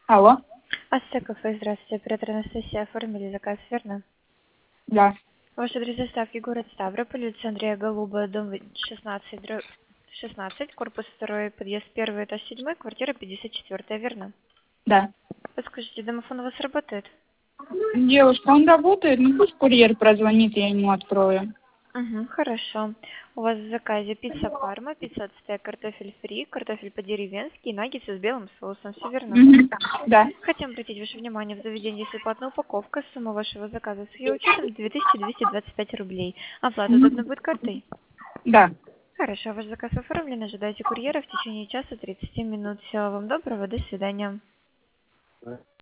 Алло, Астя кафе, здравствуйте. Оператор Анастасия, оформили заказ, верно? да, Ваш адрес доставки город Ставрополь, улица Андрея Голубая, дом 16, 16, корпус 2, подъезд 1, этаж 7, квартира 54, верно? да. Подскажите, домофон у вас работает? Девушка, он работает, ну пусть курьер прозвонит, я ему открою. Угу, хорошо. У вас в заказе пицца парма, пицца от стейк, картофель фри, картофель по-деревенски и наггетсы с белым соусом, все верно? Мгм. Да. Хотим обратить ваше внимание, в заведении есть бесплатная упаковка, сумма вашего заказа с ее учетом 2225 рублей. Оплата удобно Мгм. будет картой? Да. Хорошо, ваш заказ оформлен, ожидайте курьера в течение часа 30 минут. Всего вам доброго, до свидания.